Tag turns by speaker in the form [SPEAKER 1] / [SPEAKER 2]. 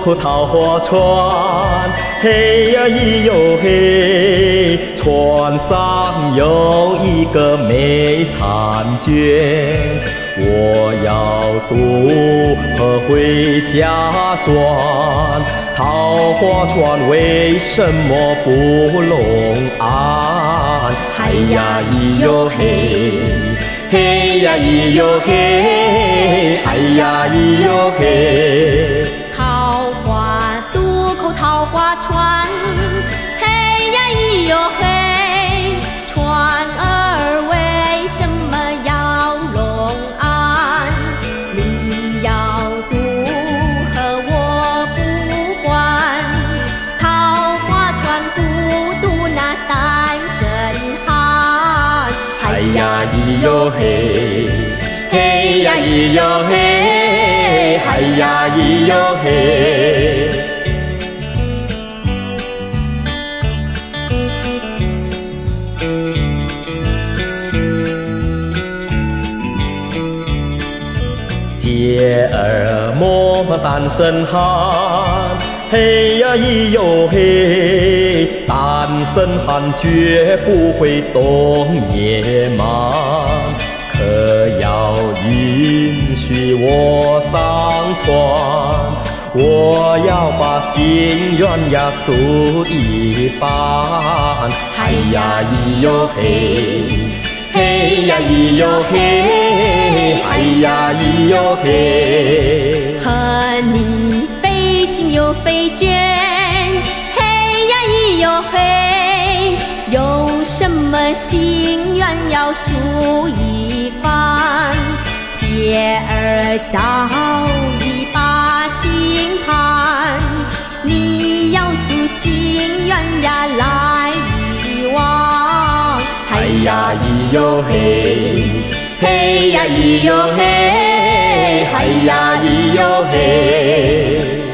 [SPEAKER 1] 口桃花船，嘿呀咿哟嘿，船上有一个美婵娟，我要渡河回家转，桃花船为什么不拢岸？嗨呀咿哟嘿，嘿呀咿哟嘿，哎呀咿哟嘿。
[SPEAKER 2] 桃花渡口桃花船，嘿呀咿哟嘿，船儿为什么要拢岸？你要渡河我不管，桃花船不渡那单身汉。
[SPEAKER 1] 嗨呀咿哟嘿，嘿呀咿哟嘿，嗨呀咿哟嘿。姐儿莫单身汉，嘿呀咿哟嘿，单身汉绝不会懂野蛮，可要允许我上船，我要把心愿呀诉一番。嗨呀咿哟嘿，嘿呀咿哟嘿，哎呀咿哟嘿。
[SPEAKER 2] 和你非亲又非眷，嘿呀咿哟嘿，有什么心愿要诉一番？姐儿早已把情盘，你要诉心愿呀来一往。
[SPEAKER 1] 嗨呀咿哟嘿，嘿呀咿哟嘿，嗨呀咿哟嘿。